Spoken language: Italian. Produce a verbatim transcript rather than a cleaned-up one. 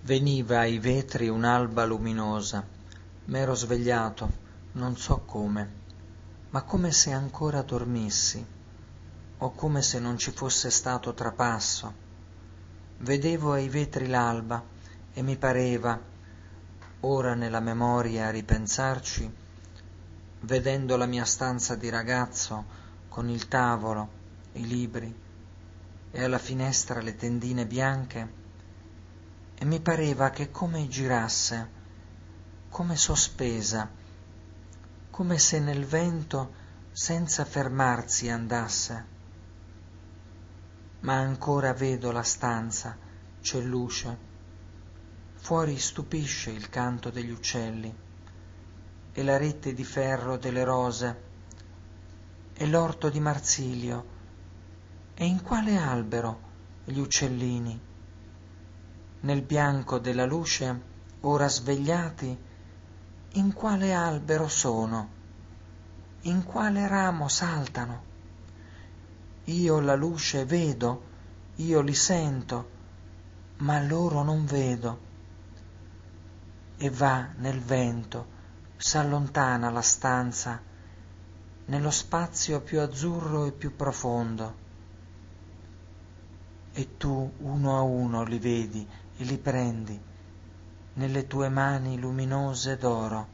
Veniva ai vetri un'alba luminosa. M'ero svegliato, non so come, ma come se ancora dormissi, o come se non ci fosse stato trapasso. Vedevo ai vetri l'alba e mi pareva, ora nella memoria a ripensarci, vedendo la mia stanza di ragazzo con il tavolo, i libri e alla finestra le tendine bianche, e mi pareva che come girasse, come sospesa, come se nel vento senza fermarsi andasse. Ma ancora vedo la stanza, c'è luce, fuori stupisce il canto degli uccelli e la rete di ferro delle rose e l'orto di Marsilio, e in quale albero gli uccellini? Nel bianco della luce, ora svegliati, in quale albero sono? In quale ramo saltano? Io la luce vedo, io li sento, ma loro non vedo. E va nel vento, s'allontana la stanza, nello spazio più azzurro e più profondo. E tu uno a uno li vedi e li prendi nelle tue mani luminose d'oro